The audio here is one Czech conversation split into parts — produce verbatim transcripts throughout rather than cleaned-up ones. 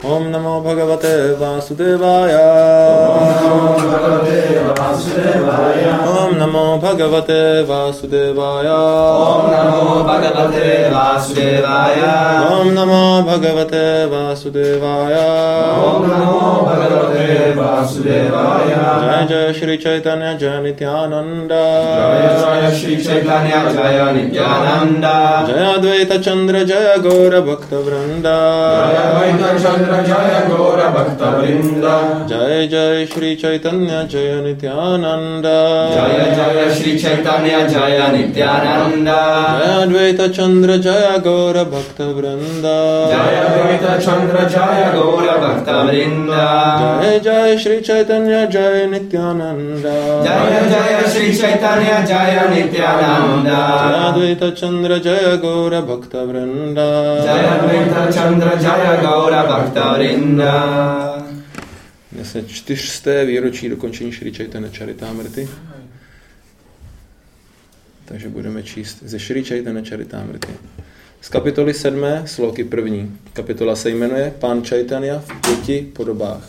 Om namo bhagavate Vasudevaya. Om namo bhagavate Vasudevaya. Om namo bhagavate Vasudevaya. Om namo bhagavate Vasudevaya. Om namo bhagavate Vasudevaya. Jai Jai Shri Chaitanya Jai Nityananda. Jaya Jaya Shri Chaitanya Jaya Nityananda. Jai Advaita Chandra Jai Gaura Bhakta Vrinda. Jaya Advaita Chandra Jaya Gaura Bhakta Vrinda. Jai Jai Shri Chaitanya Jai Nityananda. Jaya Jaya Shri Chaitanya Jaya Nityananda. Jai Advaita Chandra Jaya Gaura Bhakta Vrinda. Jaya Advaita Chandra Jaya Gaura Bhakta Vrinda. Jai Jai Shri Chaitanya Jai Nityananda. Jaya Jaya Shri Chaitanya Jaya Nityananda. Jai Advaita Chandra Jaya Gaura Bhakta Vrinda. Jaya Advaita Chandra Jaya Gaura Bhakta Vrinda. Dnes je čtyřsté výročí dokončení Šri Chaitanya Charitamrity. Takže budeme číst ze Šri Chaitanya Charitamrity. Z kapitoly sedmé, sloky první. Kapitola se jmenuje Pán Chaitanya v pěti podobách.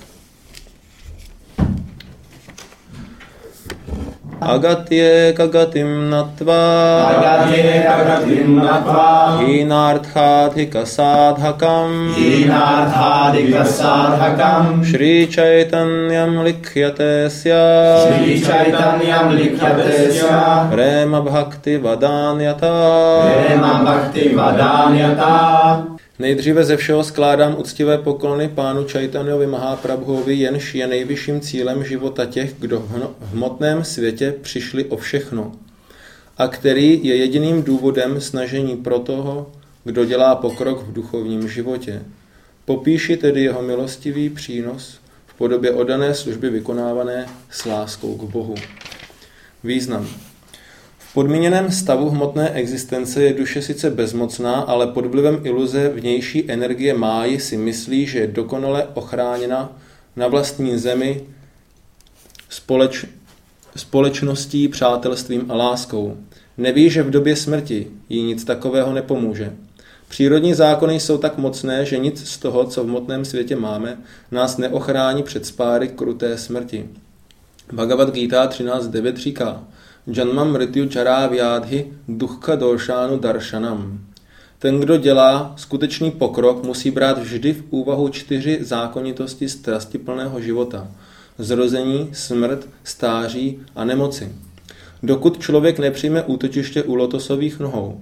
Agatye kagatim natva. Agatye kagatim natva. Hinarthadhika sadhakam. Hinarthadhika sadhakam. Shri Chaitanyam likhyate sya. Shri Chaitanyam likhyate sya. Prema bhakti vadanyata. Prema bhakti vadanyata. Nejdříve ze všeho skládám uctivé poklony pánu Chaitanyovi Mahaprabhuovi, jenž je nejvyšším cílem života těch, kdo v hmotném světě přišli o všechno a který je jediným důvodem snažení pro toho, kdo dělá pokrok v duchovním životě. Popíši tedy jeho milostivý přínos v podobě oddané služby vykonávané s láskou k Bohu. Význam. V podmíněném stavu hmotné existence je duše sice bezmocná, ale pod vlivem iluze vnější energie máji si myslí, že je dokonale ochráněna na vlastní zemi společ, společností, přátelstvím a láskou. Neví, že v době smrti jí nic takového nepomůže. Přírodní zákony jsou tak mocné, že nic z toho, co v hmotném světě máme, nás neochrání před spáry kruté smrti. Bhagavad Gita třináct devět říká: Janma mrityu chara vyádhi dukkha došánu darshanam. Ten, kdo dělá skutečný pokrok, musí brát vždy v úvahu čtyři zákonitosti strastiplného života. Zrození, smrt, stáří a nemoci. Dokud člověk nepřijme útočiště u lotosových nohou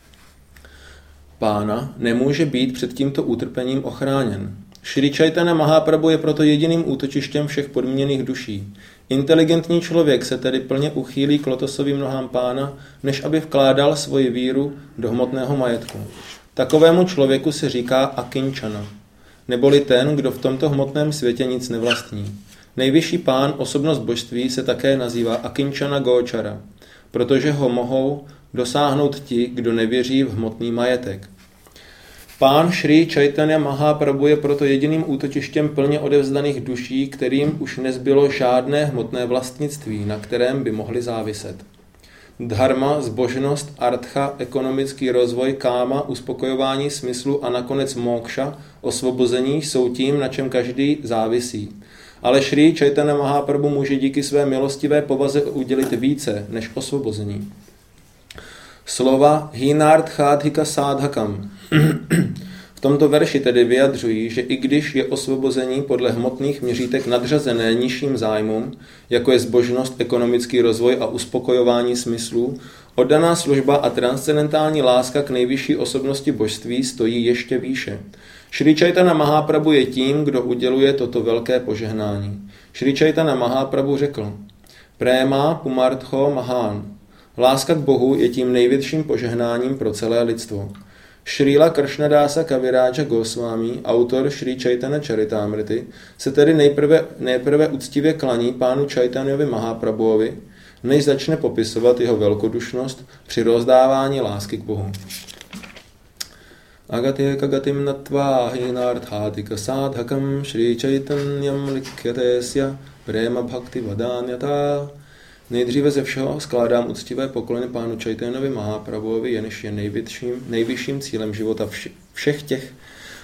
Pána, nemůže být před tímto utrpením ochráněn. Šri Chaitanya Mahaprabhu je proto jediným útočištěm všech podmíněných duší. Inteligentní člověk se tedy plně uchýlí k lotosovým nohám Pána, než aby vkládal svoji víru do hmotného majetku. Takovému člověku se říká akinčana, neboli ten, kdo v tomto hmotném světě nic nevlastní. Nejvyšší Pán, osobnost božství, se také nazývá akinčana gočara, protože ho mohou dosáhnout ti, kdo nevěří v hmotný majetek. Pán Šri Chaitanya Mahaprabhu je proto jediným útočištěm plně odevzdaných duší, kterým už nezbylo žádné hmotné vlastnictví, na kterém by mohli záviset. Dharma, zbožnost, artha, ekonomický rozvoj, káma, uspokojování smyslu a nakonec mokša, osvobození, jsou tím, na čem každý závisí. Ale Šri Chaitanya Mahaprabhu může díky své milostivé povaze udělit více než osvobození. Slova hinarthadhika sadhakam v tomto verši tedy vyjadřují, že i když je osvobození podle hmotných měřítek nadřazené nižším zájmům, jako je zbožnost, ekonomický rozvoj a uspokojování smyslů, oddaná služba a transcendentální láska k nejvyšší osobnosti božství stojí ještě výše. Šri Chaitanya Mahaprabhu je tím, kdo uděluje toto velké požehnání. Šri Chaitanya Mahaprabhu řekl: Préma pumartho mahán. Láska k Bohu je tím největším požehnáním pro celé lidstvo. Šrila Kršnadása Kavirádža Goswami, autor Šri Chaitanya Charitamrity, se tedy nejprve, nejprve uctivě klaní pánu Chaitanyovi Mahaprabhuovi, než začne popisovat jeho velkodušnost při rozdávání lásky k Bohu. Agatye kagatim natva hinarthadhika sadhakam Shri Chaitanyam likhyatesya prema bhakti vadanyata. Nejdříve ze všeho skládám uctivé poklony pánu Chaitanyovi Mahaprabhuovi, jenž je nejvyšším, nejvyšším cílem života všech těch,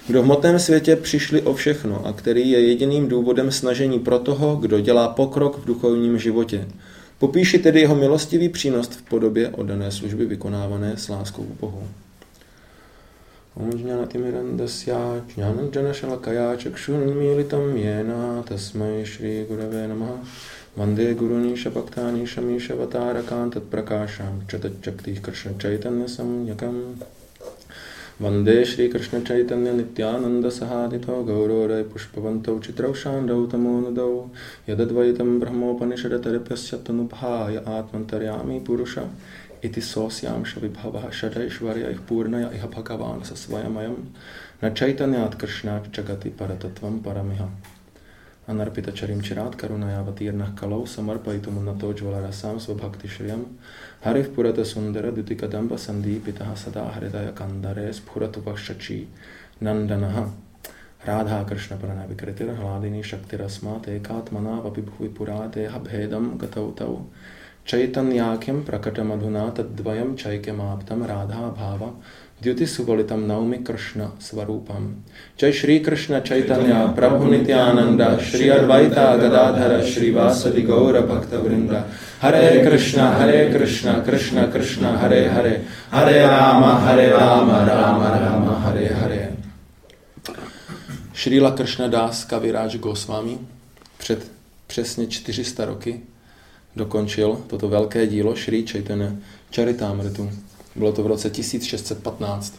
kdo v hmotném světě přišli o všechno a který je jediným důvodem snažení pro toho, kdo dělá pokrok v duchovním životě. Popíši tedy jeho milostivý přínos v podobě oddané služby vykonávané s láskou k Bohu. Om jnanatimirandasya jnananjana shalakaya chakshunmilitam yena tasmai shri gurave namaha vande gurunisha bhaktanisha mishavatarakan tatprakasham chatatchaktih krishna chaitanya samyakam vande shri krishna chaitanya nityananda sahadito gaurorai pushpavanto chitraushandau tamonudau yadadvaitam brahmopanishadataripyasyatanubhaya atmantaryami purusha iti sosyam shavibhavaha shadaishvarya ih purnaya iha bhagavan sasvayamayam na chaitanyat krishna chagati paratatvam paramiha anarpita charim chirat karunaya vatirnah kalau samarpaitum nato jvalarasam svabhakti shriyam hariv purata sundara dutikadamba sandipitaha sada hridaya kandare spuratu vashachi nandanaha Radha Krishna pranavikritir hladini shaktirasmat ekatmana vapibhuvi purate habhedam gatautau Chaitanyākyam prakatam tadvayam chaikyam aptam radha bhava dyuti suvalitam naumi Krishna svarupam. Jai Shri Krishna Chaitanya Prabhu Nityananda Shri Advaita Gadadhara Shri Vasadi Gaura Bhakta Vrinda Hare Krishna Hare Krishna Krishna Krishna Hare Hare Hare Rama Hare Rama Rama Rama Hare Hare. Šrila Krishna Das Kaviraj Goswami před přesně čtyři sta roky dokončil toto velké dílo Šrí Chaitanya Charitamrtu. Bylo to v roce tisíc šest set patnáct.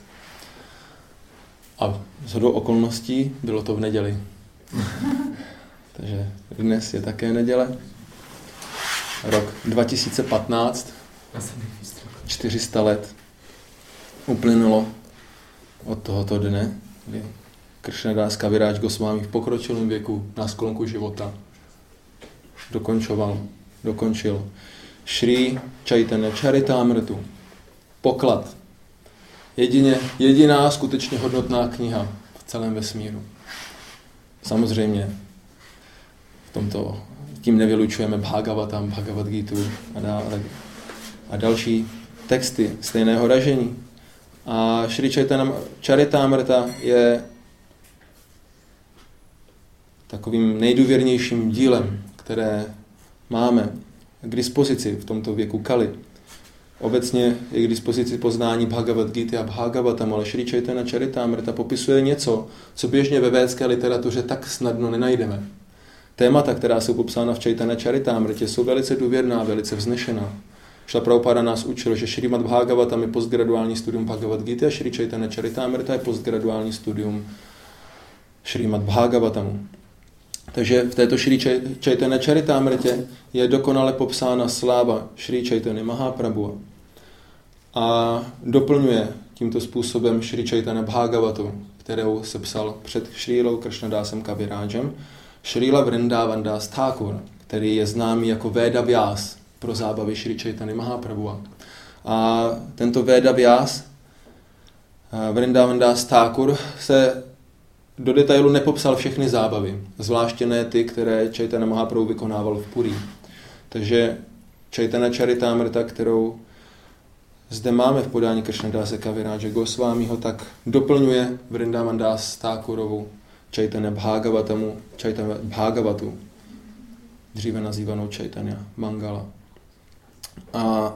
A shodou okolností bylo to v neděli. Takže dnes je také neděle. Rok dva tisíce patnáct, čtyři sta let uplynulo od tohoto dne, kdy Krishnadas Kaviraj Goswami v pokročilém věku na sklonku života dokončoval dokončil Šrí Chaitanya Charitamrtu. Poklad. Jedině, jediná skutečně hodnotná kniha v celém vesmíru. Samozřejmě v tomto, tím nevylučujeme Bhagavatam, Bhagavad Gitu a, dále, a další texty stejného ražení. A Šrí Chaitanya Charitamrta je takovým nejdůvěrnějším dílem, které máme k dispozici v tomto věku Kali. Obecně je k dispozici poznání Bhagavad Gita a Bhagavatam, ale Šrí Chaitanya Charitamrta popisuje něco, co běžně ve védské literatuře tak snadno nenajdeme. Témata, která jsou popsána v Chaitanya Charitamrtě, jsou velice důvěrná, velice vznešená. Šla Prabhupada nás učil, že Šrímad Bhagavatam je postgraduální studium Bhagavad Gita a Šrí Chaitanya Charitamrta je postgraduální studium Šrímad Bhagavatamu. Takže v této Šrí Chaitanya Charitamrtě je dokonale popsána sláva Šrí Chaitanya Mahaprabhu a doplňuje tímto způsobem Šrí Chaitanya Bhagavatu, kterou se psal před Šrílou Krishnadásem Kavirajem, Šríla Vrindavan Das Thakur, který je známý jako Veda Vyas pro zábavy Šrí Chaitanya Mahaprabhu. A tento Veda Vyas, Vrindavan Das Thakur, se do detailu nepopsal všechny zábavy, zvláště ne ty, které Chaitanya Mahaprabhu vykonával v Puri. Takže Chaitanya Charitamrta, kterou zde máme v podání Krishnadáse Kaviraje Goswamiho, tak doplňuje Vrindavan Das Thakurovu Chaitanya Bhagavatamu, Chaitanya Bhagavatu, dříve nazývanou Chaitanya Mangala. A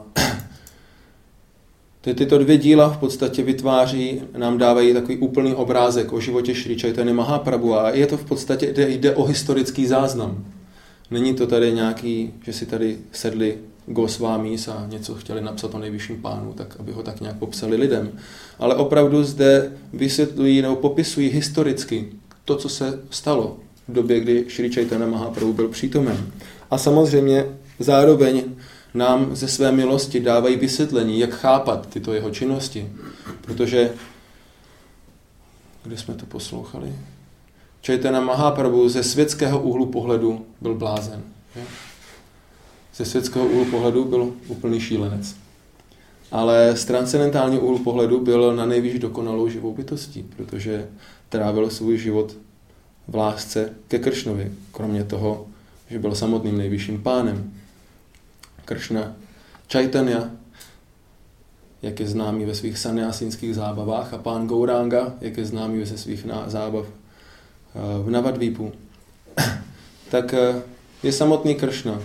Ty, tyto dvě díla v podstatě vytváří, nám dávají takový úplný obrázek o životě Šrí Chaitanya Mahaprabhu a je to v podstatě, jde, jde o historický záznam. Není to tady nějaký, že si tady sedli Goswamis a něco chtěli napsat o nejvyšším pánu, tak aby ho tak nějak popsali lidem. Ale opravdu zde vysvětlují nebo popisují historicky to, co se stalo v době, kdy Šrí Chaitanya Mahaprabhu byl přítomen. A samozřejmě zároveň nám ze své milosti dávají vysvětlení, jak chápat tyto jeho činnosti. Protože, kde jsme to poslouchali? Chaitanya Mahaprabhu ze světského úhlu pohledu byl blázen. Že? Ze světského úhlu pohledu byl úplný šílenec. Ale z transcendentálního úhlu pohledu byl na nejvýš dokonalou živou bytostí, protože trávil svůj život v lásce ke Kršnovi, kromě toho, že byl samotným nejvyšším pánem. Kršna Chaitanya jak je známý ve svých sannyásínských zábavách, a pán Gauranga, jak je známý ve svých zábav v Navadvípu, tak je samotný Kršna.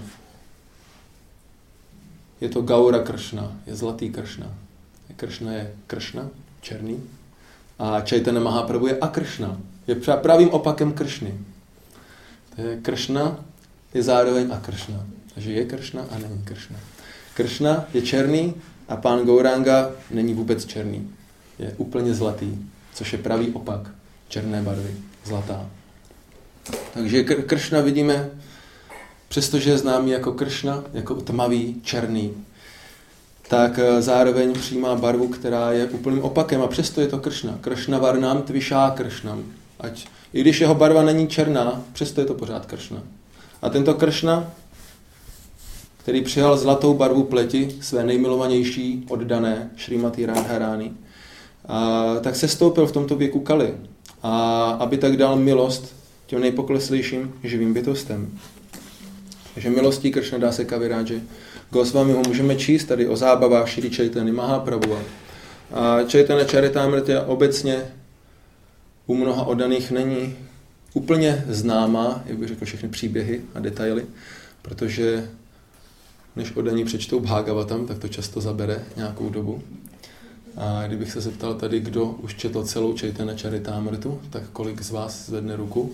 Je to Gaura Kršna, je zlatý Kršna. Kršna je Kršna, černý, a Chaitanya Mahaprabhu je Akršna, je pravým opakem Kršny. To je Kršna, je zároveň Akršna. Takže je Kršna a není Kršna. Kršna je černý a pán Gauranga není vůbec černý. Je úplně zlatý, což je pravý opak černé barvy, zlatá. Takže Kršna vidíme, přestože je známý jako Kršna, jako tmavý, černý, tak zároveň přijímá barvu, která je úplným opakem, a přesto je to Kršna. Kršna varnám tvišá Kršnam. Ať, i když jeho barva není černá, přesto je to pořád Kršna. A tento Kršna, který přijal zlatou barvu pleti své nejmilovanější oddané Šrimati Radharani, a tak se stoupil v tomto věku Kali, a aby tak dal milost těm nejpokleslejším živým bytostem. Takže milostí Kršna dá se Kavirádže Goswami ho můžeme číst tady o zábavách Šri Chaitanya Mahaprabhu. A Chaitanya Charitamrita obecně u mnoha oddaných není úplně známá, jak bych řekl, všechny příběhy a detaily, protože než oddaní přečtou Bhagavatam, tak to často zabere nějakou dobu. A kdybych se zeptal tady, kdo už četl celou Chaitanya Charitamritu, tak kolik z vás zvedne ruku?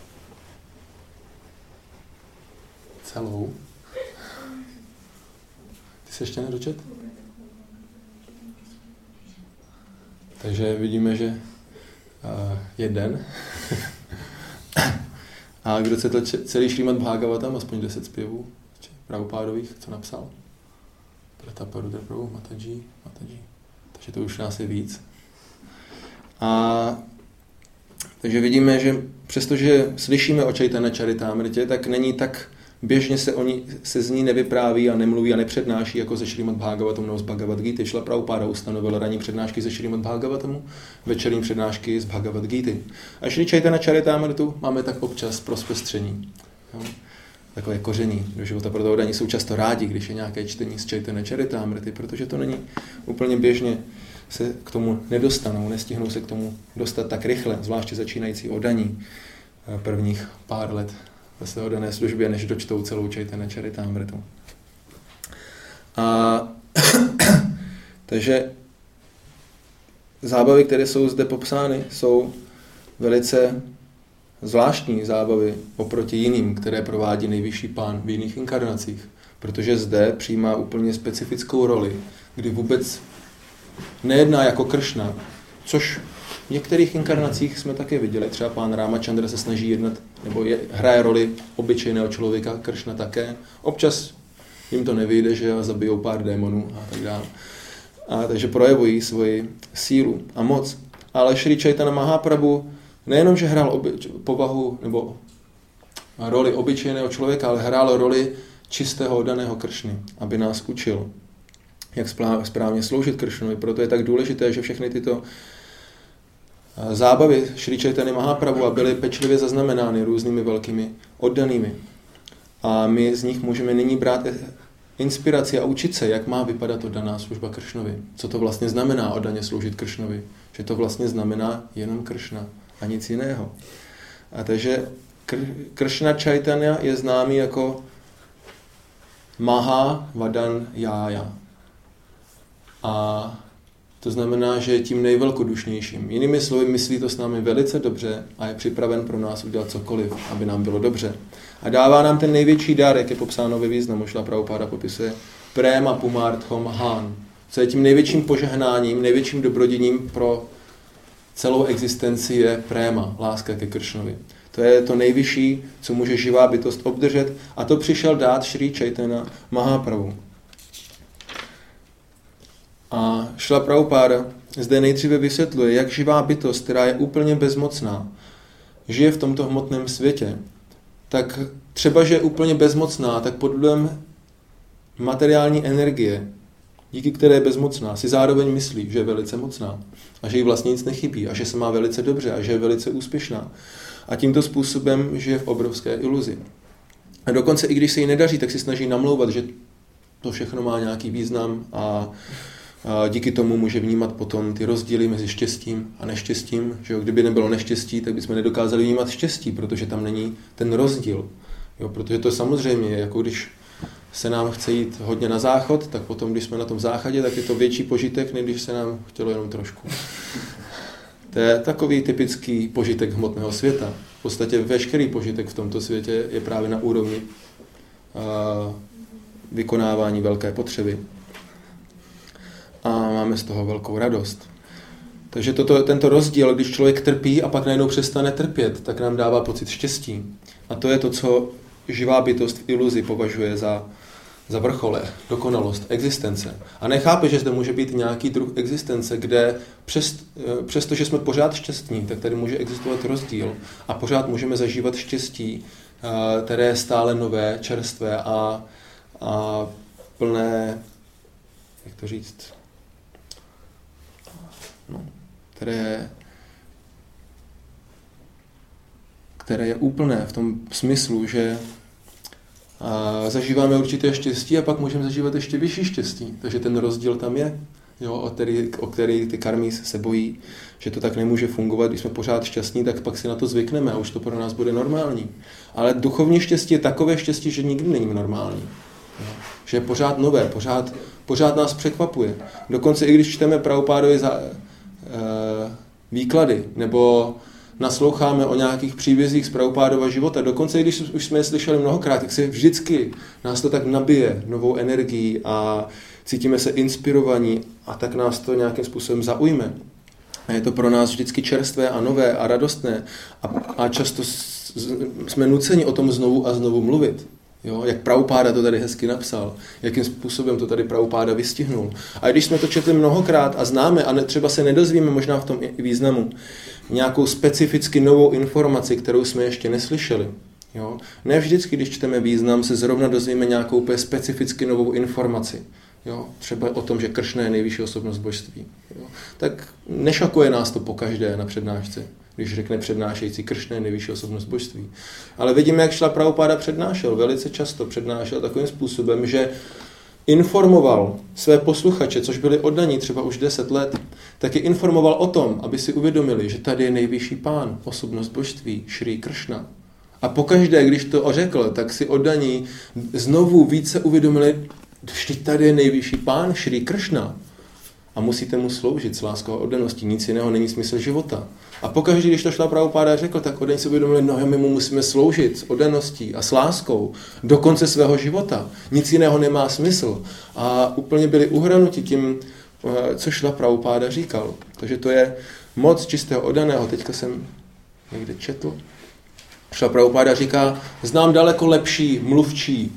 Celou. Ty jsi ještě nedočet? Takže vidíme, že uh, jeden. A kdo četl celý Šrímad Bhagavatam, aspoň deset zpěvů Prabhupádových, co napsal? Pratapa Rudra Prabhu, Mataji, Mataji. Takže to už nás je víc. A takže vidíme, že přestože slyšíme o Chaitanya Charitamritě, tak není tak běžně se, oni, se z ní nevypráví a nemluví a nepřednáší jako ze Šrímad Bhagavatamu nebo z Bhagavad Gita. Šla Prabhupáda ustanovila ranní přednášky ze Šrímad Bhagavatamu, večerní přednášky z Bhagavad Gity. A Šri Chaitanya Charitamritu máme tak občas pro zpestření. Jo? Takové koření do života, proto oddaní jsou často rádi, když je nějaké čtení z Chaitanya Charitamrity, protože to není úplně běžně, se k tomu nedostanou, nestihnou se k tomu dostat tak rychle, zvláště začínající oddaní prvních pár let ve své oddané službě, než dočtou celou Chaitanya Charitamritu. A takže zábavy, které jsou zde popsány, jsou velice zvláštní zábavy oproti jiným, které provádí nejvyšší pán v jiných inkarnacích, protože zde přijímá úplně specifickou roli, kdy vůbec nejedná jako Kršna, což v některých inkarnacích jsme také viděli. Třeba pán Ramachandra se snaží jednat, nebo je, hraje roli obyčejného člověka, Kršna také. Občas jim to nevyjde, že zabijou pár démonů a tak dále. A takže projevují svoji sílu a moc. Ale Šri Chaitanya Mahaprabhu nejenom, že hrál obyč, povahu nebo roli obyčejného člověka, ale hrál roli čistého oddaného Kršny, aby nás učil, jak správně sloužit Kršnovi. Proto je tak důležité, že všechny tyto zábavy Šri Chaitanya Mahaprabhu byly pečlivě zaznamenány různými velkými oddanými. A my z nich můžeme nyní brát inspiraci a učit se, jak má vypadat oddaná služba Kršnovi. Co to vlastně znamená oddaně sloužit Kršnovi. Že to vlastně znamená jenom Kršna a nic jiného. A takže Kršna Chaitanya je známý jako Maha Vadan Jája. A to znamená, že je tím nejvelkodušnějším. Jinými slovy, myslí to s námi velice dobře a je připraven pro nás udělat cokoliv, aby nám bylo dobře. A dává nám ten největší dar, jak je popsáno ve významu. Šla Prabhupáda popisuje Prema Pumartho Mahan, co je tím největším požehnáním, největším dobrodiním pro celou existenci je préma, láska ke Kršnovi. To je to nejvyšší, co může živá bytost obdržet, a to přišel dát Šri Chaitanya Mahaprabhu. A Šla Prabhupáda zde nejdříve vysvětluje, jak živá bytost, která je úplně bezmocná, žije v tomto hmotném světě, tak třeba, že je úplně bezmocná, tak pod vlivem materiální energie, díky které je bezmocná, si zároveň myslí, že je velice mocná a že jí vlastně nic nechybí a že se má velice dobře a že je velice úspěšná. A tímto způsobem žije v obrovské iluzi. A dokonce i když se jí nedaří, tak si snaží namlouvat, že to všechno má nějaký význam a A díky tomu může vnímat potom ty rozdíly mezi štěstím a neštěstím. Že jo? Kdyby nebylo neštěstí, tak bychom nedokázali vnímat štěstí, protože tam není ten rozdíl. Jo? Protože to samozřejmě je jako když se nám chce jít hodně na záchod, tak potom, když jsme na tom záchodě, tak je to větší požitek, než když se nám chtělo jenom trošku. To je takový typický požitek hmotného světa. V podstatě veškerý požitek v tomto světě je právě na úrovni uh, vykonávání velké potřeby. A máme z toho velkou radost. Takže toto, tento rozdíl, když člověk trpí a pak najednou přestane trpět, tak nám dává pocit štěstí. A to je to, co živá bytost v iluzi považuje za, za vrchole, dokonalost, existence. A nechápe, že zde může být nějaký druh existence, kde přes, přesto, že jsme pořád šťastní, tak tady může existovat rozdíl a pořád můžeme zažívat štěstí, které je stále nové, čerstvé a, a plné, jak to říct, no, které, které je úplné v tom smyslu, že a zažíváme určité štěstí a pak můžeme zažívat ještě vyšší štěstí. Takže ten rozdíl tam je, jo, o, který, o který ty karmy se bojí, že to tak nemůže fungovat. Když jsme pořád šťastní, tak pak si na to zvykneme a už to pro nás bude normální. Ale duchovní štěstí je takové štěstí, že nikdy není normální. Jo. Že je pořád nové, pořád, pořád nás překvapuje. Dokonce i když čteme Prabhupádovy za, e, výklady, nebo nasloucháme o nějakých příbězích z Prabhupádova života, dokonce i když už jsme je slyšeli mnohokrát, tak se vždycky nás to tak nabije novou energií a cítíme se inspirovaní a tak nás to nějakým způsobem zaujme. A je to pro nás vždycky čerstvé a nové a radostné a, a často jsme nuceni o tom znovu a znovu mluvit. Jo, jak Prabhupáda to tady hezky napsal, jakým způsobem to tady Prabhupáda vystihnul. A když jsme to četli mnohokrát a známe a ne, třeba se nedozvíme možná v tom významu nějakou specificky novou informaci, kterou jsme ještě neslyšeli. Jo? Ne vždycky, když čteme význam, se zrovna dozvíme nějakou úplně specificky novou informaci. Jo? Třeba o tom, že Kršna je nejvyšší osobnost božství. Jo? Tak nešokuje nás to pokaždé na přednášce, když řekne přednášející Kršna je nejvyšší osobnost božství. Ale vidíme, jak Šla Prabhupáda přednášel. Velice často přednášel takovým způsobem, že informoval své posluchače, což byli oddaní třeba už deset let, tak je informoval o tom, aby si uvědomili, že tady je nejvyšší pán, osobnost božství, Šrí Kršna. A pokaždé, když to řekl, tak si oddaní znovu více uvědomili, že tady je nejvyšší pán, Šrí Kršna. A musíte mu sloužit s láskou a oddaností, nic jiného není smysl života. A pokaždé, když to Šla Prabhupáda řekl, tak oddaní si uvědomili, no my mu musíme sloužit s oddaností a s láskou do konce svého života. Nic jiného nemá smysl. A úplně byli uhranuti tím, co Šla Prabhupáda říkal. Takže to je moc čistého oddaného. Teďka jsem někde četl. Šla Prabhupáda říká, znám daleko lepší mluvčí,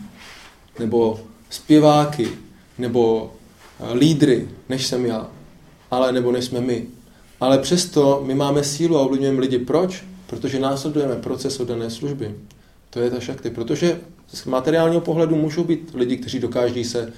nebo zpěváky, nebo lídry, než jsem já, ale nebo než jsme my. Ale přesto my máme sílu a ovlivňujeme lidi. Proč? Protože následujeme proces oddané služby. To je ta šakty. Protože z materiálního pohledu můžou být lidi, kteří dokáží se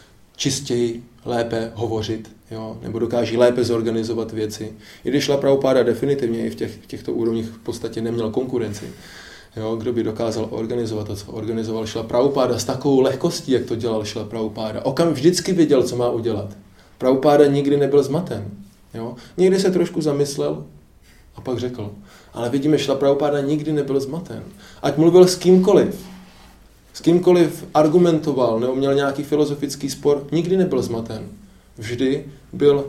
čistěji, lépe hovořit, jo? Nebo dokáží lépe zorganizovat věci. I když Šla Prabhupáda definitivně i v, těch, v těchto úrovních v podstatě neměl konkurenci. Jo? Kdo by dokázal organizovat to, co organizoval Šla Prabhupáda s takovou lehkostí, jak to dělal Šla Prabhupáda. Okam vždycky věděl, co má udělat. Prabhupáda nikdy nebyl zmaten. Jo? Někdy se trošku zamyslel a pak řekl. Ale vidíme, že Šla Prabhupáda nikdy nebyl zmaten. Ať mluvil s kýmkoliv, s kýmkoliv argumentoval nebo měl nějaký filozofický spor, nikdy nebyl zmaten. Vždy byl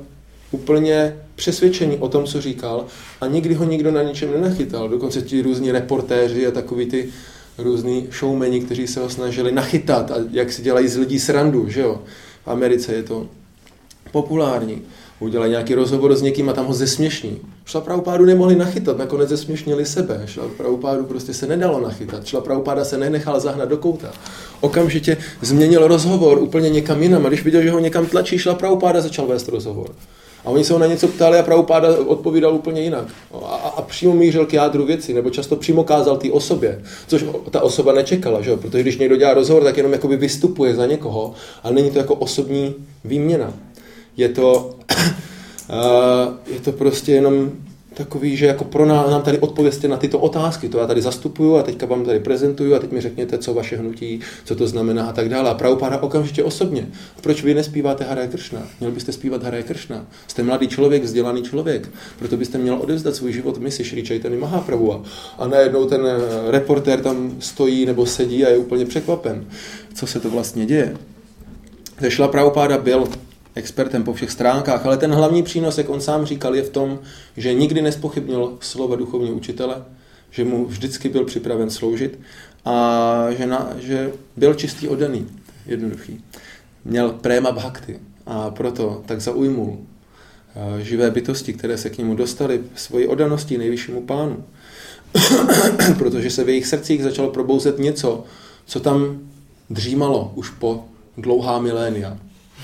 úplně přesvědčený o tom, co říkal a nikdy ho nikdo na ničem nenachytal. Dokonce ti různí reportéři a takový ty různí showmeni, kteří se ho snažili nachytat a jak si dělají z lidí srandu, že jo. V Americe je to populární. Udělají nějaký rozhovor s někým a tam ho zesměšní. Šla Prabhupádu nemohli nachytat, nakonec zesměšnili sebe. Šla Prabhupádu prostě se nedalo nachytat. Šla Prabhupáda se nenechal zahnat do kouta. Okamžitě změnil rozhovor úplně někam jinam. A když viděl, že ho někam tlačí, Šla Prabhupáda začal vést rozhovor. A oni se ho na něco ptali a Prabhupáda odpovídal úplně jinak. A, a přímo mířil k jádru věci, nebo často přímo kázal té osobě, což ta osoba nečekala, že? Protože když někdo dělá rozhovor, tak jenom jakoby vystupuje za někoho, ale není to jako osobní výměna. Je to, uh, je to prostě jenom takový, že jako pro nás, nám tady odpovězte na tyto otázky, to já tady zastupuju a teďka vám tady prezentuju a teď mi řekněte, co vaše hnutí, co to znamená a tak dále. A Prabhupáda okamžitě osobně. Proč vy nespíváte Hare Krishna? Měl byste zpívat Hare Krishna. Jste mladý člověk, vzdělaný člověk, proto byste měl odevzdat svůj život misi Šrí Čaitanya Mahaprabhu. A najednou ten reportér tam stojí nebo sedí a je úplně překvapen, co se to vlastně děje. Šrila Prabhupáda byl expertem po všech stránkách, ale ten hlavní přínos, jak on sám říkal, je v tom, že nikdy nespochybnil slova duchovního učitele, že mu vždycky byl připraven sloužit a že, na, že byl čistý oddaný, jednoduchý. Měl préma bhakti a proto tak zaujmul živé bytosti, které se k němu dostaly svojí oddaností nejvyššímu pánu. Protože se v jejich srdcích začalo probouzet něco, co tam dřímalo už po dlouhá milénia.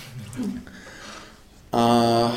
A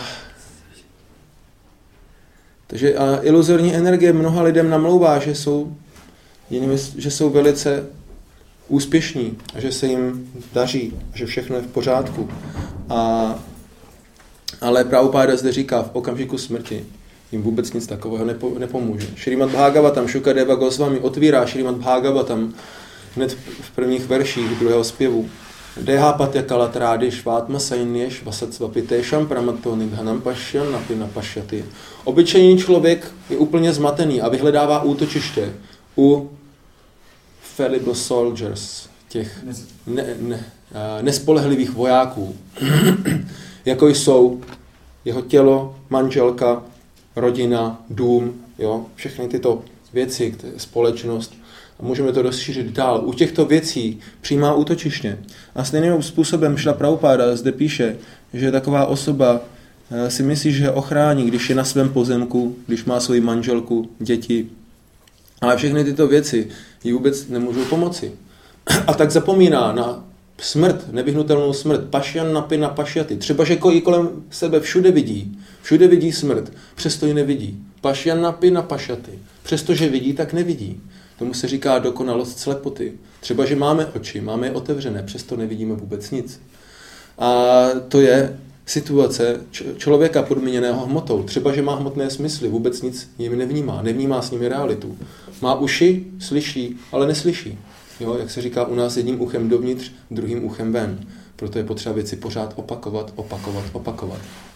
takže a iluzorní energie mnoha lidem namlouvá, že jsou, jinými, že jsou velice úspěšní a že se jim daří, že všechno je v pořádku. A, ale Prabhupáda zde říká, v okamžiku smrti jim vůbec nic takového nepo, nepomůže. Šrimad Bhagavatam, Šukadeva Goswami otvírá Šrimad Bhagavatam hned v prvních verších druhého zpěvu. Dehapatya kalatrády švátma sajněš vasatsvapitešam pramato nidhanam pašyan napi napašyaty. Obyčejný člověk je úplně zmatený a vyhledává útočiště u fallible soldiers, těch ne, ne, nespolehlivých vojáků, jako jsou jeho tělo, manželka, rodina, dům, jo, všechny tyto věci, společnost. A můžeme to rozšířit dál. U těchto věcí přijímá útočiště. A stejným způsobem Šrila Prabhupáda zde píše, že taková osoba si myslí, že je ochrání, když je na svém pozemku, když má svoji manželku, děti. Ale všechny tyto věci jí vůbec nemůžou pomoci. A tak zapomíná na smrt, nevyhnutelnou smrt. Pašyan napi napašyaty. Třeba, že i kolem sebe všude vidí. Všude vidí smrt, přesto ji nevidí. Pašyan napi napašyaty. Přestože vidí, tak nevidí. Tomu se říká dokonalost slepoty. Třeba, že máme oči, máme je otevřené, přesto nevidíme vůbec nic. A to je situace člověka podmíněného hmotou. Třeba, že má hmotné smysly, vůbec nic jim nevnímá, nevnímá s nimi realitu. Má uši, slyší, ale neslyší. Jo, jak se říká u nás, jedním uchem dovnitř, druhým uchem ven. Proto je potřeba věci pořád opakovat, opakovat, opakovat.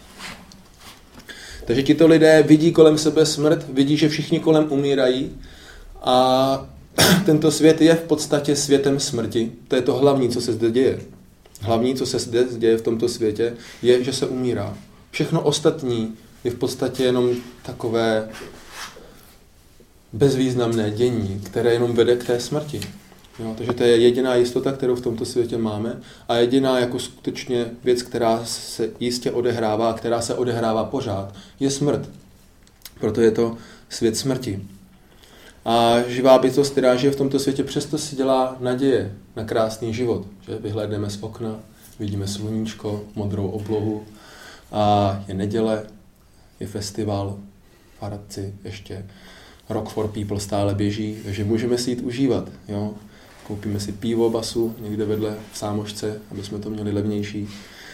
Takže tito lidé vidí kolem sebe smrt, vidí, že všichni kolem umírají a tento svět je v podstatě světem smrti. To je to hlavní, co se zde děje. Hlavní, co se zde děje v tomto světě, je, že se umírá. Všechno ostatní je v podstatě jenom takové bezvýznamné dění, které jenom vede k té smrti. Jo, takže to je jediná jistota, kterou v tomto světě máme a jediná jako skutečně věc, která se jistě odehrává, která se odehrává pořád, je smrt. Proto je to svět smrti. A živá bytost, která žije v tomto světě, přesto si dělá naděje na krásný život. Že vyhlédneme z okna, vidíme sluníčko, modrou oblohu a je neděle, je festival, v Hradci ještě Rock for People stále běží, takže můžeme si jít užívat. Jo? Koupíme si pivo basu někde vedle v Sámošce, aby jsme to měli levnější.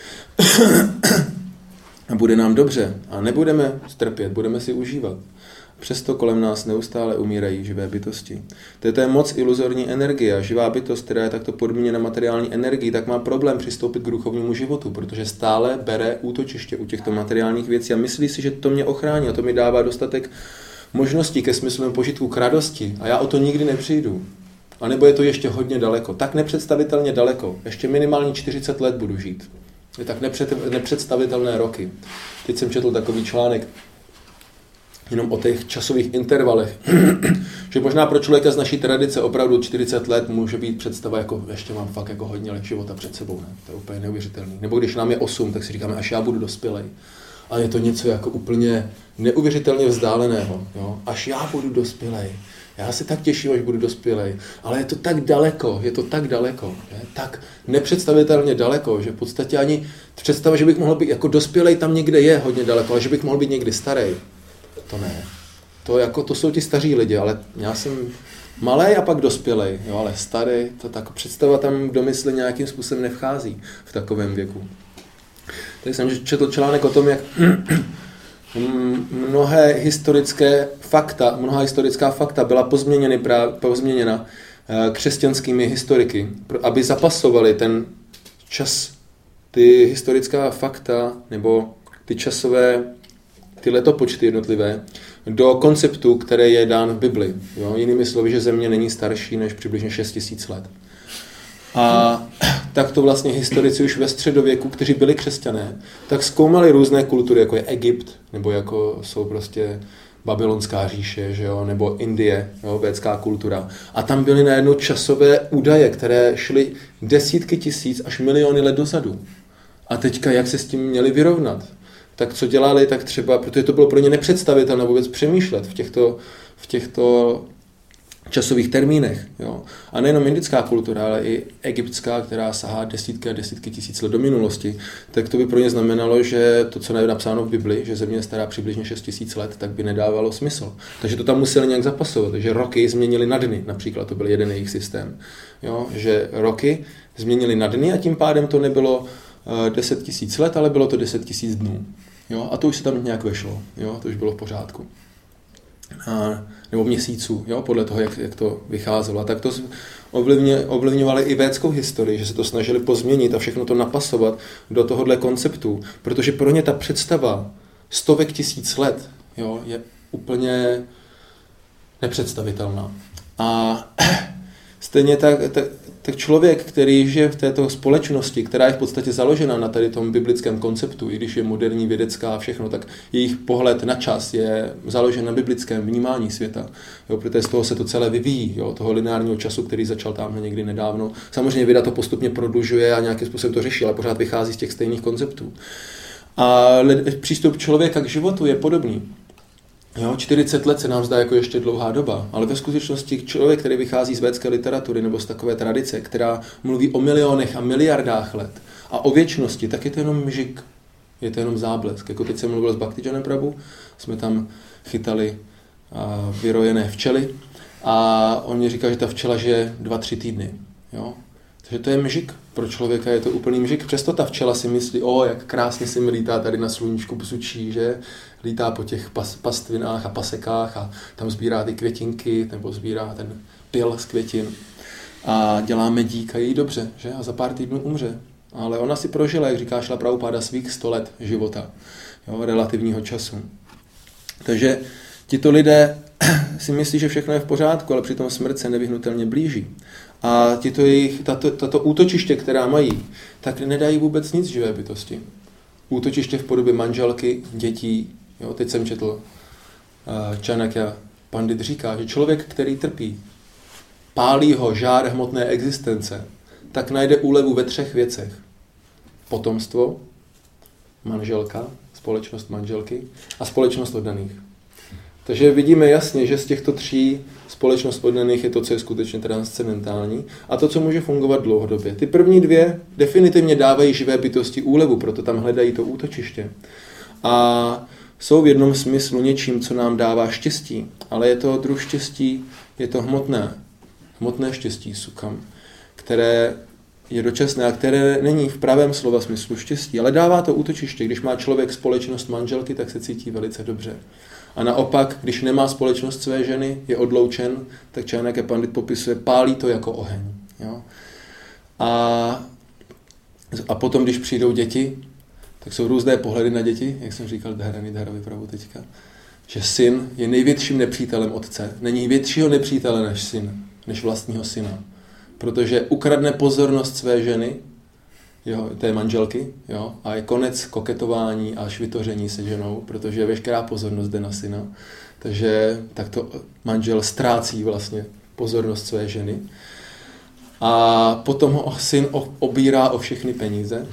A bude nám dobře. A nebudeme strpět, budeme si užívat. Přesto kolem nás neustále umírají živé bytosti. To je moc iluzorní energie. A živá bytost, která je takto podmíněna materiální energií, tak má problém přistoupit k duchovnímu životu, protože stále bere útočiště u těchto materiálních věcí a myslí si, že to mě ochrání a to mi dává dostatek možností ke smysluvému požitku, k radosti a já o to nikdy nepřijdu. A nebo je to ještě hodně daleko. Tak nepředstavitelně daleko. Ještě minimálně čtyřicet let budu žít. Je tak nepřed, nepředstavitelné roky. Teď jsem četl takový článek jenom o těch časových intervalech, že možná pro člověka z naší tradice opravdu čtyřicet let může být představa, jako ještě mám fakt jako hodně let života před sebou. Ne? To je úplně neuvěřitelný. Nebo když nám je osm, tak si říkáme, až já budu dospělej. A je to něco jako úplně neuvěřitelně vzdáleného. Jo? Až já budu dospělej. Já se tak těším, až budu dospělej. Ale je to tak daleko, je to tak daleko. Je? Tak nepředstavitelně daleko, že v podstatě ani představa, že bych mohl být jako dospělej, tam někde je hodně daleko, ale že bych mohl být někdy starý. To ne. To, jako, to jsou ti staří lidi, ale já jsem malej a pak dospělej, jo, ale starý, to tak představa tam do mysli nějakým způsobem nevchází v takovém věku. Tady jsem četl článek o tom, jak mnohé historické fakta, mnoha historická fakta byla pozměněny právě, pozměněna křesťanskými historiky, aby zapasovali ten čas, ty historická fakta nebo ty časové, ty letopočty jednotlivé, do konceptu, který je dán v Bibli. Jo? Jinými slovy, že země není starší než přibližně šest tisíc let. A tak to vlastně historici už ve středověku, kteří byli křesťané, tak zkoumali různé kultury, jako je Egypt, nebo jako jsou prostě babylonská říše, že jo, nebo Indie, jo, védská kultura. A tam byly najednou časové údaje, které šly desítky tisíc až miliony let dozadu. A teďka, jak se s tím měli vyrovnat? Tak co dělali, tak třeba, protože to bylo pro ně nepředstavitelné vůbec přemýšlet v těchto, v těchto časových termínech. Jo. A nejenom indická kultura, ale i egyptská, která sahá desítky a desítky tisíc let do minulosti, tak to by pro ně znamenalo, že to, co je napsáno v Bibli, že země je stará přibližně šest tisíc let, tak by nedávalo smysl. Takže to tam museli nějak zapasovat. Takže roky změnili na dny, například to byl jeden jejich systém. Jo. Že roky změnili na dny a tím pádem to nebylo deset tisíc let, ale bylo to deset tisíc dnů. Jo. A to už se tam nějak vešlo. Jo. To už bylo v pořádku. A, nebo měsíců, jo, podle toho, jak, jak to vycházelo. A tak to ovlivně, ovlivňovali i védskou historii, že se to snažili pozměnit a všechno to napasovat do tohohle konceptu, protože pro ně ta představa stovek tisíc let, jo, je úplně nepředstavitelná. A stejně tak, tak, tak člověk, který žije v této společnosti, která je v podstatě založena na tady tom biblickém konceptu, i když je moderní, vědecká a všechno, tak jejich pohled na čas je založen na biblickém vnímání světa. Jo, protože z toho se to celé vyvíjí, jo, toho lineárního času, který začal tamhle někdy nedávno. Samozřejmě věda to postupně prodlužuje a nějakým způsobem to řeší, ale pořád vychází z těch stejných konceptů. A přístup člověka k životu je podobný. Jo, čtyřicet let se nám zdá jako ještě dlouhá doba, ale ve skutečnosti člověk, který vychází z védské literatury nebo z takové tradice, která mluví o milionech a miliardách let a o věčnosti, tak je to jenom mžik, je to jenom záblesk. Jako teď jsem mluvil s Bhaktijanem Prabhu, jsme tam chytali a, vyrojené včely a on mi říkal, že ta včela žije dva, tři týdny. Jo? Takže to je mžik. Pro člověka je to úplný mžik. Přesto ta včela si myslí, o, jak krásně si mi lítá tady na sluníčku psučí, že lítá po těch pas, pastvinách a pasekách a tam sbírá ty květinky, nebo sbírá ten pyl z květin a dělá medík a jí dobře, že? A za pár týdnů umře. Ale ona si prožila, jak říká Šla Prabhupáda, svých sto let života, jo, relativního času. Takže tito lidé si myslí, že všechno je v pořádku, ale přitom smrt se nevyhnutelně blíží. A tyto jejich, tato, tato útočiště, která mají, tak nedají vůbec nic živé bytosti. Útočiště v podobě manželky, dětí. Jo, teď jsem četl uh, Čanakya Pandit říká, že člověk, který trpí, pálí ho žár hmotné existence, tak najde úlevu ve třech věcech. Potomstvo, manželka, společnost manželky a společnost oddaných. Takže vidíme jasně, že z těchto tří společnost oddaných je to, co je skutečně transcendentální a to, co může fungovat dlouhodobě. Ty první dvě definitivně dávají živé bytosti úlevu, proto tam hledají to útočiště. A jsou v jednom smyslu něčím, co nám dává štěstí, ale je to druh štěstí, je to hmotné, hmotné štěstí, sukam, které je dočasné a které není v pravém slova smyslu štěstí, ale dává to útočiště. Když má člověk společnost manželky, tak se cítí velice dobře. A naopak, když nemá společnost své ženy, je odloučen, tak Čanakya Pandit popisuje, pálí to jako oheň. Jo? A, a potom, když přijdou děti, tak jsou různé pohledy na děti, jak jsem říkal Dharani Dharavi Prabhu teďka, že syn je největším nepřítelem otce. Není většího nepřítele než syn, než vlastního syna. Protože ukradne pozornost své ženy, jo, té manželky, jo, a je konec koketování a švitoření se ženou, protože veškerá pozornost jde na syna. Takže takto manžel ztrácí vlastně pozornost své ženy. A potom ho syn obírá o všechny peníze.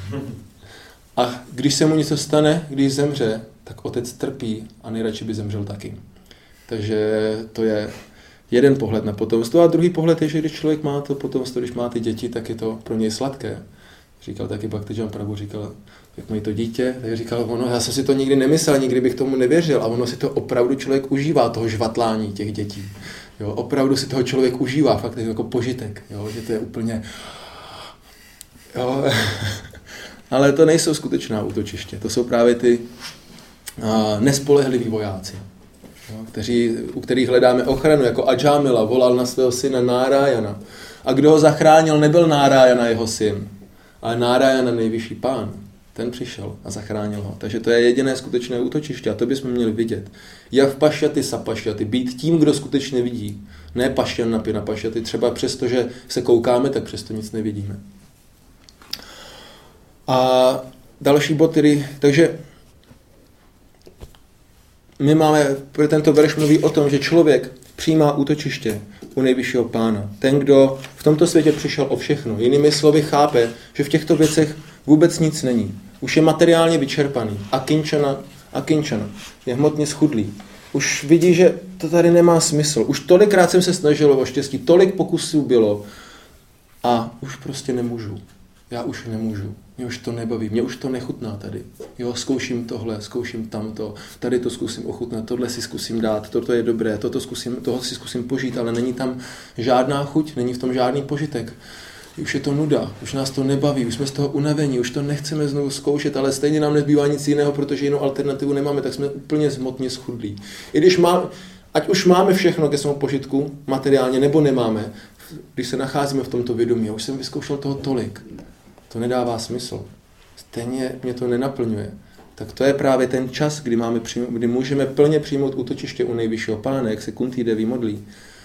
A když se mu něco stane, když zemře, tak otec trpí a nejradši by zemřel taky. Takže to je jeden pohled na potomstvo. A druhý pohled je, že když člověk má to potomstvo, když má ty děti, tak je to pro něj sladké. Říkal taky Bhaktijan Prabhu, říkal, jak mají to dítě, tak říkal, ono, já jsem si to nikdy nemyslel, nikdy bych tomu nevěřil a ono si to opravdu člověk užívá, toho žvatlání těch dětí. Jo, opravdu si toho člověk užívá, fakt je to jako požitek, jo, že to je úplně... Jo. Ale to nejsou skutečná útočiště, to jsou právě ty nespolehliví vojáci, jo, kteří, u kterých hledáme ochranu, jako Ajamila volal na svého syna Nárajana. A kdo ho zachránil, nebyl Nárajana jeho syn, ale Nárajana nejvyšší pán. Ten přišel a zachránil ho. Takže to je jediné skutečné útočiště a to bychom měli vidět. Jak pašaty sa pašaty, být tím, kdo skutečně vidí. Ne pašťan napí na pašaty, třeba přesto, že se koukáme, tak přesto nic nevidíme. A další bod, tedy, takže my máme, tento verš mluví o tom, že člověk přijímá útočiště u nejvyššího pána. Ten, kdo v tomto světě přišel o všechno. Jinými slovy chápe, že v těchto věcech vůbec nic není. Už je materiálně vyčerpaný. A kinčana, a kinčana. Je hmotně schudlý. Už vidí, že to tady nemá smysl. Už tolikrát jsem se snažil o štěstí, tolik pokusů bylo a už prostě nemůžu. Já už nemůžu. Mě už to nebaví, mě už to nechutná tady. Jo, zkouším tohle, zkouším tamto, tady to zkusím ochutnat, tohle si zkusím dát, toto je dobré, toto zkusím, toho si zkusím požít, ale není tam žádná chuť, není v tom žádný požitek. Už je to nuda, už nás to nebaví, už jsme z toho unavení, už to nechceme znovu zkoušet, ale stejně nám nezbývá nic jiného, protože jinou alternativu nemáme, tak jsme úplně zmotně schudlí. I když má, ať už máme všechno ke svému požitku, materiálně, nebo nemáme, když se nacházíme v tomto vědomí, já už jsem vyzkoušel toho tolik, to nedává smysl. Stejně mě to nenaplňuje. Tak to je právě ten čas, kdy, máme přijmout, kdy můžeme plně přijmout útočiště u nejvyššího pána, jak se Kunti Devi modlí.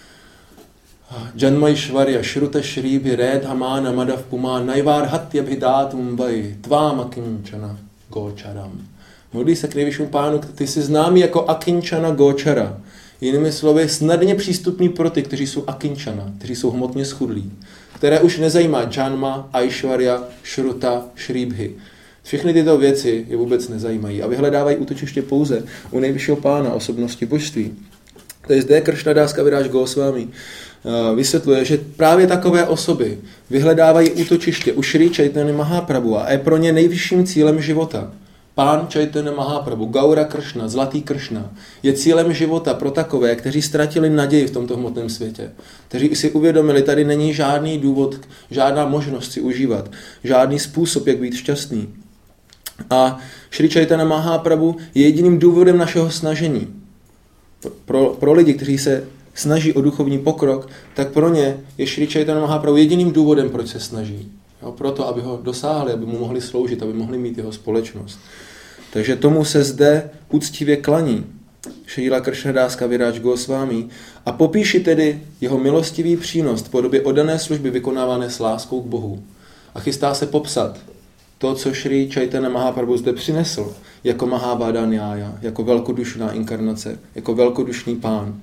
Janmaishvarya Shruta Shribi Red Hamana Madav Puma Naivar Hatya Bhidatum Vai Tvám Akinčana Gocharam. Modlí se k nejvyššímu pánu, ty jsi známý jako Akinčana Gochara. Jinými slovy, snadně přístupný pro ty, kteří jsou Akinčana, kteří jsou hmotně schudlí, které už nezajímá Janma, Aishwarya, Shruta, Shribhi. Všechny tyto věci je vůbec nezajímají a vyhledávají útočiště pouze u nejvyššího pána, osobnosti božství. To je zde Kršnadas Kaviraj Goswami vysvětluje, že právě takové osoby vyhledávají útočiště u Šrí Čaitanya Mahaprabhu a je pro ně nejvyšším cílem života. Pán Čaitanya Mahaprabhu, Gaura Kršna, Zlatý Kršna, je cílem života pro takové, kteří ztratili naději v tomto hmotném světě. Kteří si uvědomili, tady není žádný důvod, žádná možnost si užívat, žádný způsob, jak být šťastný. A Šrí Čaitanya Mahaprabhu je jediným důvodem našeho snažení. Pro, pro lidi, kteří se snaží o duchovní pokrok, tak pro ně je Šrí Čaitanya Mahaprabhu jediným důvodem, proč se snaží. Jo, proto, aby ho dosáhli, aby mu mohli sloužit, aby mohli mít jeho společnost. Takže tomu se zde úctivě klaní Šríla Kršnadas Kaviraj Goswami a popíši tedy jeho milostivý přínos v podobě oddané služby vykonávané s láskou k Bohu. A chystá se popsat to, co Šrí Čaitanya Mahaprabhu zde přinesl jako Mahabhada Nyaya, jako velkodušná inkarnace, jako velkodušný pán.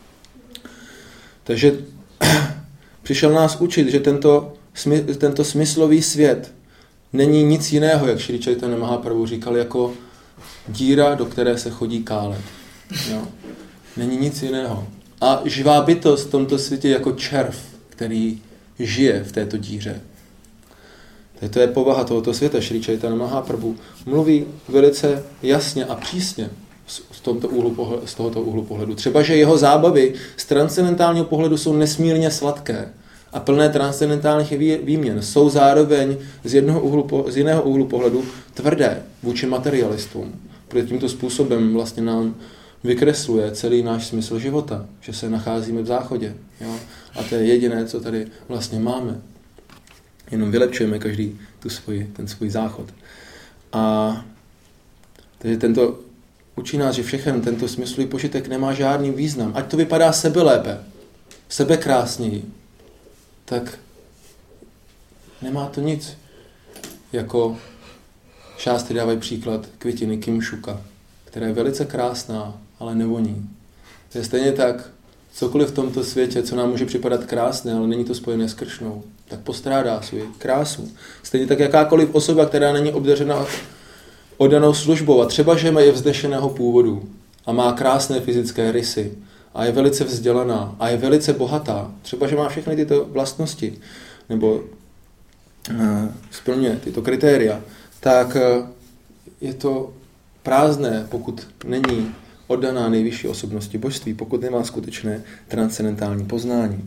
Takže přišel nás učit, že tento, tento smyslový svět není nic jiného, jak Šrí Čaitanya Mahaprabhu říkal, jako díra, do které se chodí kálet. Jo? Není nic jiného. A živá bytost v tomto světě jako červ, který žije v této díře. To je povaha tohoto světa. Šrí Čaitanya Mahaprabhu mluví velice jasně a přísně z, tomto úhlu, z tohoto úhlu pohledu. Třeba, že jeho zábavy z transcendentálního pohledu jsou nesmírně sladké a plné transcendentálních výměn. Jsou zároveň z, jednoho úhlu, z jiného úhlu pohledu tvrdé vůči materialistům. Protože tímto způsobem vlastně nám vykresluje celý náš smysl života, že se nacházíme v záchodě. Jo? A to je jediné, co tady vlastně máme. Jenom vylepšujeme každý tu svůj, ten svůj záchod. A takže tento učí nás, že všechen tento smyslový požitek nemá žádný význam. Ať to vypadá sebelépe, sebekrásněji, tak nemá to nic. Jako šástry dávají příklad květiny Kimšuka, která je velice krásná, ale nevoní. To je stejně tak, cokoliv v tomto světě, co nám může připadat krásné, ale není to spojené s Kršnou, tak postrádá svou krásu. Stejně tak jakákoliv osoba, která není obdařena oddanou službou a třeba, že je vzdešeného původu a má krásné fyzické rysy a je velice vzdělaná a je velice bohatá, třeba, že má všechny tyto vlastnosti nebo uh, splňuje tyto kritéria, tak uh, je to prázdné, pokud není oddaná nejvyšší osobnosti božství, pokud nemá skutečné transcendentální poznání.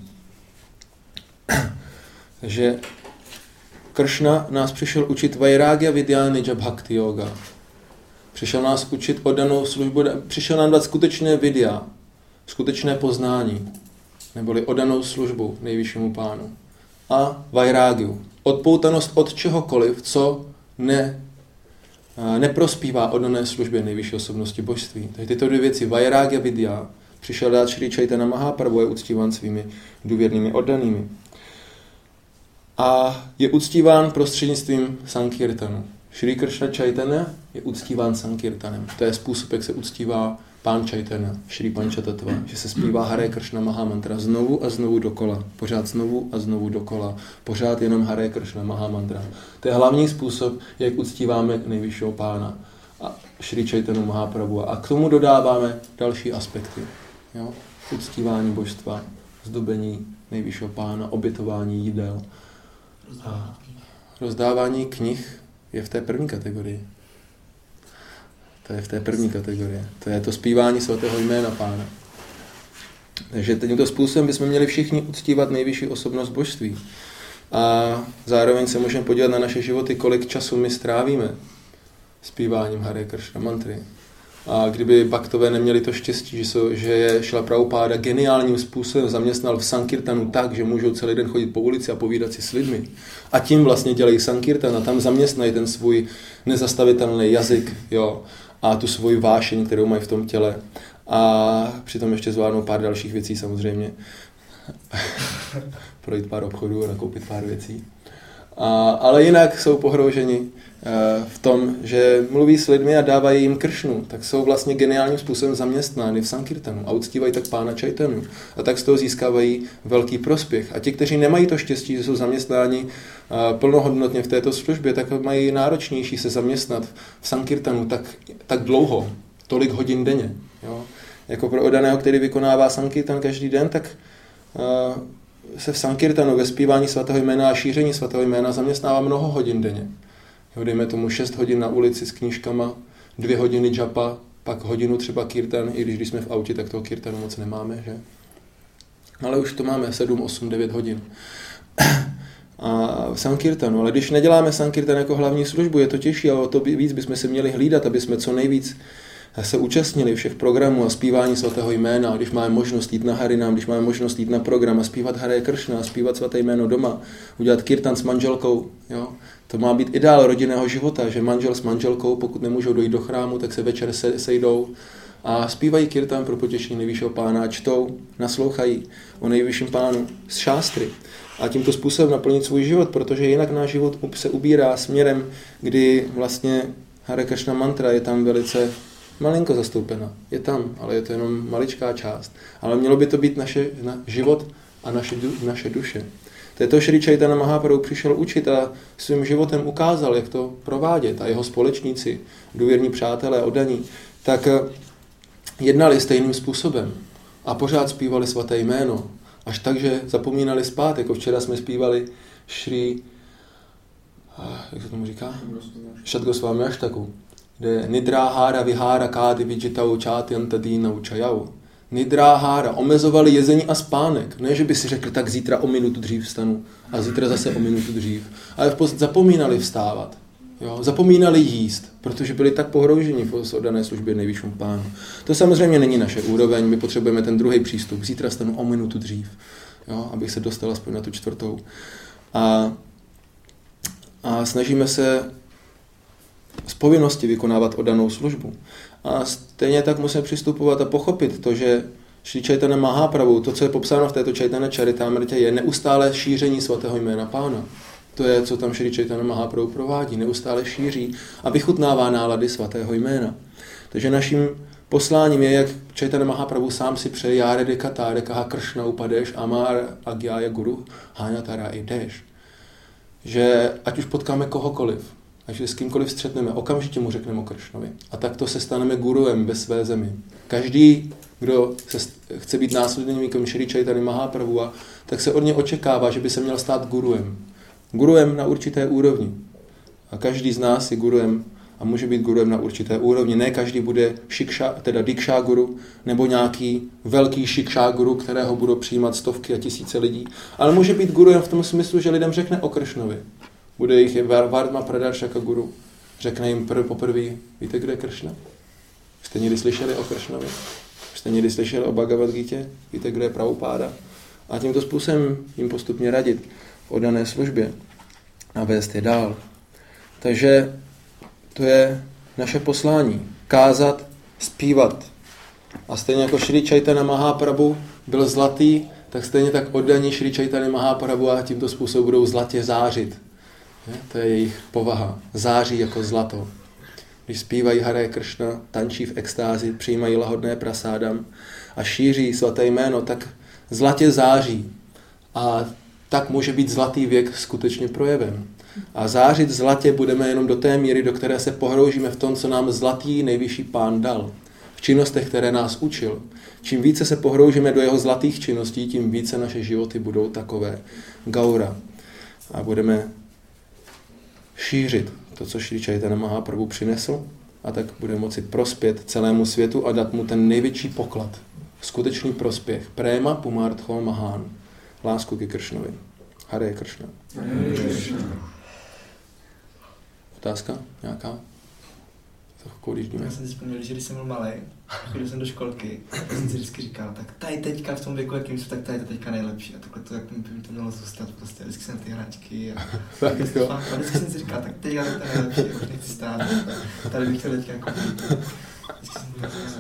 Takže Kršna nás přišel učit Vairagya Vidya Nija Bhakti Yoga. Přišel nás učit oddanou službu, přišel nám dát skutečné videa, skutečné poznání, neboli oddanou službu nejvyššímu pánu. A vajrágiu, odpoutanost od čehokoliv, co ne, neprospívá oddané službě nejvyšší osobnosti božství. Takže tyto dvě věci, vajrágia vidya, přišel dát Šrí Čaitanya Mahaprabhu, je uctíván svými důvěrnými oddanými. A je uctíván prostřednictvím Sankirtanu. Šrí Kršna Chaitanya je uctíván Sankirtanem. To je způsob, jak se uctívá Pán Chaitanya, Šrí Pančatattva, že se zpívá Hare Kršna Mahamantra znovu a znovu dokola. Pořád znovu a znovu dokola. Pořád jenom Hare Kršna Mahamantra. To je hlavní způsob, jak uctíváme nejvyššího pána a Šrí Chaitanya Mahaprabhu. A k tomu dodáváme další aspekty. Jo? Uctívání božstva, zdobení nejvyššího pána, obětování jídel. A rozdávání knih je v té první kategorii. To je v té první kategorii. To je to zpívání svatého jména pána. Takže tímto způsobem bychom měli všichni uctívat nejvyšší osobnost božství. A zároveň se můžeme podívat na naše životy, kolik času my strávíme zpíváním Hare Kršna mantry. A kdyby baktové neměli to štěstí, že, jsou, že je Šrila Prabhupáda geniálním způsobem zaměstnal v Sankirtanu tak, že můžou celý den chodit po ulici a povídat si s lidmi. A tím vlastně dělají Sankirtan a tam zaměstnají ten svůj nezastavitelný jazyk, jo, a tu svoji vášeň, kterou mají v tom těle. A přitom ještě zvládnou pár dalších věcí samozřejmě. Projít pár obchodů a nakoupit pár věcí. A, ale jinak jsou pohrouženi v tom, že mluví s lidmi a dávají jim Kršnu, tak jsou vlastně geniálním způsobem zaměstnány v Sankirtanu a uctívají tak Pána Chaitanu. A tak z toho získávají velký prospěch. A ti, kteří nemají to štěstí, že jsou zaměstnáni plnohodnotně v této službě, tak mají náročnější se zaměstnat v Sankirtanu tak, tak dlouho, tolik hodin denně. Jo? Jako pro oddaného, který vykonává Sankirtan každý den, tak uh, se v Sankirtanu ve zpívání svatého jména a šíření svatého jména zaměstnává mnoho hodin denně. Jo, dejme tomu šest hodin na ulici s knížkama, dvě hodiny japa, pak hodinu třeba kirtan, i když, když jsme v autě, tak toho kirtanu moc nemáme, že? Ale už to máme sedm, osm, devět hodin. A v Sankirtanu, ale když neděláme Sankirtan jako hlavní službu, je to těžší a o to víc bychom se měli hlídat, aby jsme co nejvíc se účastnili všech programů a zpívání svatého jména, když máme možnost jít na Harinám, když máme možnost jít na program a zpívat Hare Kršna, zpívat svaté jméno doma, udělat kirtan s manželkou, jo? To má být ideál rodinného života, že manžel s manželkou, pokud nemůžou dojít do chrámu, tak se večer se, sejdou a zpívají kirtan pro potěšení nejvyššího pána a čtou, naslouchají o nejvyšším pánu z šástry a tímto způsobem naplnit svůj život, protože jinak náš život se ubírá směrem, kdy vlastně Hare Kršna mantra je tam velice malinko zastoupena. Je tam, ale je to jenom maličká část. Ale mělo by to být naše na život a naše, naše duše. Této Šrí Chaitanya Mahaprabhu přišel učit a svým životem ukázal, jak to provádět. A jeho společníci, důvěrní přátelé, oddaní, tak jednali stejným způsobem. A pořád zpívali svaté jméno. Až tak, že zapomínali spát. Jako včera jsme zpívali Šrí... Jak se tomu říká? Šat Gosvámi Aštaku. Kde Nidráhára Vihára Kády Vidžitau Čátyantadínau Čajau. Nidráhára, omezovali jezení a spánek. Ne, že by si řekli, tak zítra o minutu dřív vstanu a zítra zase o minutu dřív. Ale v podstatě zapomínali vstávat. Jo? Zapomínali jíst, protože byli tak pohrouženi v oddané službě nejvyššímu pánu. To samozřejmě není naše úroveň, my potřebujeme ten druhý přístup. Zítra vstanu o minutu dřív, jo? Abych se dostal aspoň na tu čtvrtou. A, a snažíme se z povinnosti vykonávat oddanou službu. A stejně tak musíme přistupovat a pochopit to, že Šrí Chaitanya Mahaprabhu, to, co je popsáno v této Chaitanya Charitamrtě, je neustále šíření svatého jména pána. To je, co tam Šrí Chaitanya Mahaprabhu provádí. Neustále šíří a vychutnává nálady svatého jména. Takže naším posláním je, jak Chaitanya Mahaprabhu sám si přeje, Járe dekata, rekaha Kršna upadeš, amar agyaya guru, hányatara ideš. Že ať už potkáme kohokoliv, takže s kýmkoliv střetneme, okamžitě mu řekneme o Kršnovi. A takto se staneme guruem ve své zemi. Každý, kdo se chce být následníkem Šrí Chaitanya Mahaprabhu, tak se od něj očekává, že by se měl stát guruem. Guruem na určité úrovni. A každý z nás je guruem a může být guruem na určité úrovni. Ne každý bude šikša, teda dikša guru, nebo nějaký velký šikša guru, kterého budou přijímat stovky a tisíce lidí. Ale může být guruem v tom smyslu, že lidem řekne o Kršnovi. Bude jich Vardma Pradaršaka guru. řekne jim prv, poprvé, víte, kdo je Kršna? Jste někdy slyšeli o Kršnovi? Jste někdy slyšeli o Bhagavad Gita? Víte, kdo je Prabhupáda? A tímto způsobem jim postupně radit o dané službě a vést je dál. Takže to je naše poslání. Kázat, zpívat. A stejně jako Šri Chaitanya Mahaprabhu byl zlatý, tak stejně tak oddaní Šri Chaitanya Mahaprabhu a tímto způsobem budou zlatě zářit. Je? To je jejich povaha. Září jako zlato. Když zpívají Hare Kršna, tančí v extázi, přijímají lahodné prasádam a šíří svaté jméno, tak zlatě září. A tak může být zlatý věk skutečně projevem. A zářit zlatě budeme jenom do té míry, do které se pohroužíme v tom, co nám zlatý nejvyšší pán dal. V činnostech, které nás učil. Čím více se pohroužíme do jeho zlatých činností, tím více naše životy budou takové gaura. A budeme šířit to, co Šri Chaitanya Mahaprabhu přinesl, a tak bude moci prospět celému světu a dát mu ten největší poklad. Skutečný prospěch. Préma Pumartho Mahán. Lásku ke Kršnovi. Hare Kršna. Otázka nějaká? Já jsem si vzpomněl, že když jsem byl malý, chodil jsem do školky, tak jsem si vždycky říkal, tak tady teďka v tom věku, jakým jsou, tak tady je to teďka nejlepší. A takhle to, jak by to mělo zůstat, prostě vždycky jsem ty hračky a, a vždycky jsem si říkal, tak teďka to je nejlepší, už nechci stát. Tady bych chtěl teďka jako být. Vždycky jsem to říkal.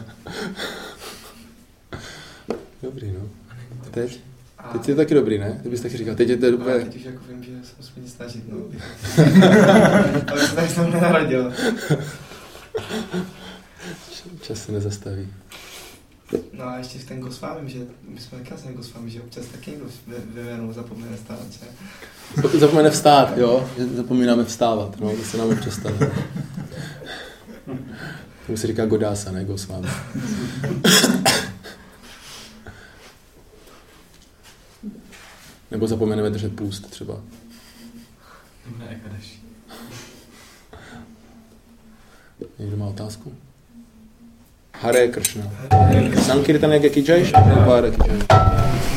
Dobrý, no. A teď? Teď je taky dobrý, ne? Ty bys taky říkal, teď je to dobré. Teď už jako vím, že se musím snažit, no. Ale se tak jsem nenarodil. Čas se nezastaví. No a ještě ten Gosvámi, že my jsme taky vlastně Gosvámi, že občas taky někdo ve věnu zapomene vstávat, že? Zapomene vstát, jo? Zapomínáme vstávat, no, to se nám občas stane. Tomu se říká Godása, ne Gosvámi. Nebo zapomeneme držet půst třeba. Ne, kadeš. Někdo má otázku? Hare Kršna. Sankirtana ki jai, Prabhupada ki jai.